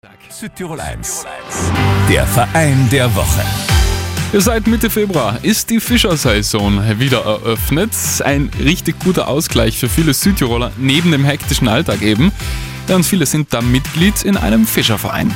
Südtirol 1, der Verein der Woche. Seit Mitte Februar ist die Fischersaison wieder eröffnet. Ein richtig guter Ausgleich für viele Südtiroler neben dem hektischen Alltag eben. Und viele sind da Mitglied in einem Fischerverein.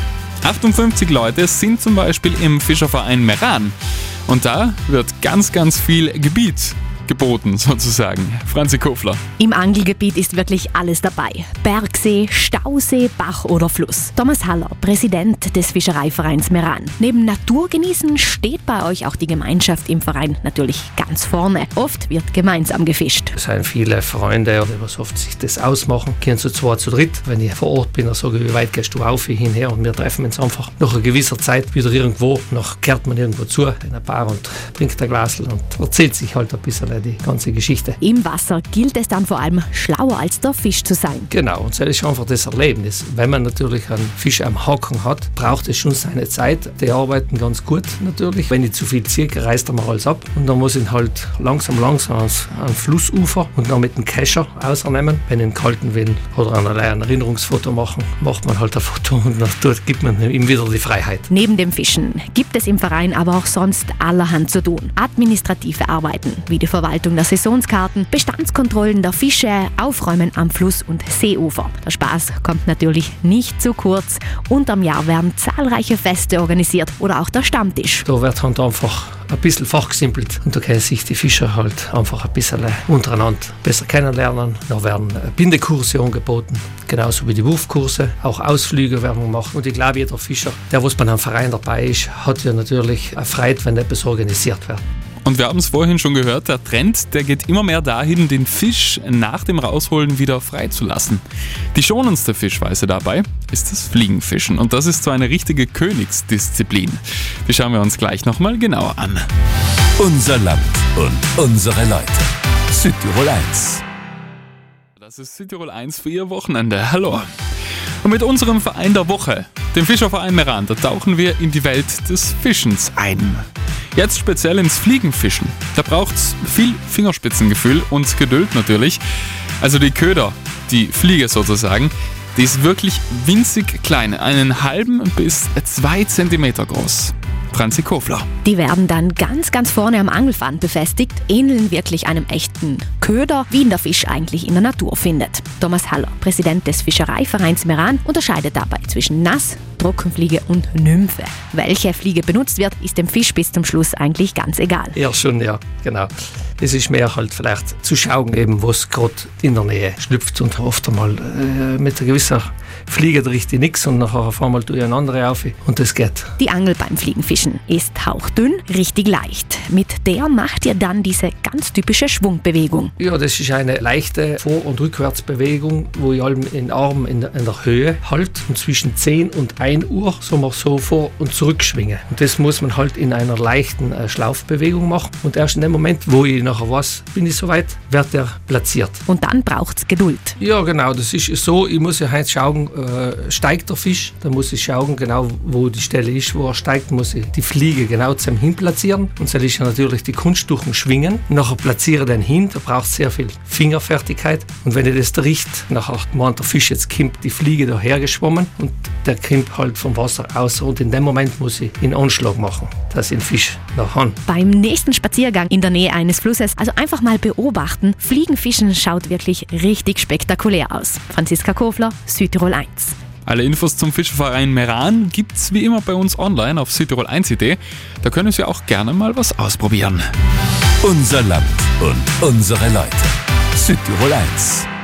58 Leute sind zum Beispiel im Fischerverein Meran. Und da wird ganz viel Gebiet geboten sozusagen. Franzi Kofler. Im Angelgebiet ist wirklich alles dabei. Bergsee, Stausee, Bach oder Fluss. Thomas Haller, Präsident des Fischereivereins Meran. Neben Naturgenießen steht bei euch auch die Gemeinschaft im Verein natürlich ganz vorne. Oft wird gemeinsam gefischt. Es sind viele Freunde, die oft sich das ausmachen. Gehen zu zweit, zu dritt. Wenn ich vor Ort bin, dann sage ich, wie weit gehst du auf, hinher, und wir treffen uns einfach nach einer gewisser Zeit wieder irgendwo. Noch kehrt man irgendwo zu in ein Bar und trinkt ein Glas und erzählt sich halt ein bisschen die ganze Geschichte. Im Wasser gilt es dann vor allem, schlauer als der Fisch zu sein. Genau, und das ist einfach das Erlebnis. Wenn man natürlich einen Fisch am Haken hat, braucht es schon seine Zeit. Die arbeiten ganz gut natürlich. Wenn ich zu viel ziehe, reißt er mir alles ab. Und dann muss ich ihn halt langsam ans Flussufer und dann mit dem Kescher ausnehmen. Wenn ich einen kalten will oder ein Erinnerungsfoto machen, macht man halt ein Foto und dort gibt man ihm wieder die Freiheit. Neben dem Fischen gibt es im Verein aber auch sonst allerhand zu tun. Administrative Arbeiten wie die Verwaltung der Saisonskarten, Bestandskontrollen der Fische, Aufräumen am Fluss- und Seeufer. Der Spaß kommt natürlich nicht zu kurz. Unterm Jahr werden zahlreiche Feste organisiert oder auch der Stammtisch. Da wird halt einfach ein bisschen fachgesimpelt und da können sich die Fischer halt einfach ein bisschen untereinander besser kennenlernen. Da werden Bindekurse angeboten, genauso wie die Wurfkurse. Auch Ausflüge werden wir machen. Und ich glaube, jeder Fischer, der was bei einem Verein dabei ist, hat ja natürlich eine Freude, wenn etwas organisiert wird. Und wir haben es vorhin schon gehört, der Trend, der geht immer mehr dahin, den Fisch nach dem Rausholen wieder freizulassen. Die schonendste Fischweise dabei ist das Fliegenfischen. Und das ist so eine richtige Königsdisziplin. Die schauen wir uns gleich nochmal genauer an. Unser Land und unsere Leute. Südtirol 1. Das ist Südtirol 1 für Ihr Wochenende. Hallo. Und mit unserem Verein der Woche, dem Fischerverein Meran, da tauchen wir in die Welt des Fischens ein. Jetzt speziell ins Fliegenfischen. Da braucht's viel Fingerspitzengefühl und Geduld natürlich. Also die Köder, die Fliege sozusagen, die ist wirklich winzig klein, einen halben bis 2 Zentimeter groß. Franzi Kofler. Die werden dann ganz vorne am Angelpfand befestigt, ähneln wirklich einem echten Köder, wie ihn der Fisch eigentlich in der Natur findet. Thomas Haller, Präsident des Fischereivereins Meran, unterscheidet dabei zwischen Nass-, Trockenfliege und Nymphe. Welche Fliege benutzt wird, ist dem Fisch bis zum Schluss eigentlich ganz egal. Ja, schon, ja, genau. Es ist mehr halt vielleicht zu schauen, eben, was gerade in der Nähe schlüpft, und oft einmal mit einer gewissen Fliege riecht ich nichts und nachher auf einmal tue ich eine andere auf und das geht. Die Angel beim Fliegenfischen ist hauchdünn, richtig leicht. Mit der macht ihr dann diese ganz typische Schwungbewegung. Ja, das ist eine leichte Vor- und Rückwärtsbewegung, wo ich allem den Arm in der Höhe halte und zwischen 10 und 1 Uhr so vor und zurück schwinge. Und das muss man halt in einer leichten Schlaufbewegung machen, und erst in dem Moment, wo ich nachher weiß, bin ich soweit, wird er platziert. Und dann braucht es Geduld. Ja, genau, das ist so, ich muss ja heute schauen, steigt der Fisch, dann muss ich schauen, genau wo die Stelle ist, wo er steigt, muss ich die Fliege genau zu ihm hin platzieren, und so ist ja natürlich die Kunst durch den Schwingen. Nachher platziere ich den hin, da braucht es sehr viel Fingerfertigkeit, und wenn ich das richt, nachher meint der Fisch, jetzt kommt die Fliege daher geschwommen und der kommt halt vom Wasser aus, und in dem Moment muss ich einen Anschlag machen, dass ich den Fisch nachher. Beim nächsten Spaziergang in der Nähe eines Flusses, also einfach mal beobachten, Fliegenfischen schaut wirklich richtig spektakulär aus. Franziska Kofler, Südtirol 1. Alle Infos zum Fischerverein Meran gibt's wie immer bei uns online auf südtirol1.de. Da können Sie auch gerne mal was ausprobieren. Unser Land und unsere Leute. Südtirol 1.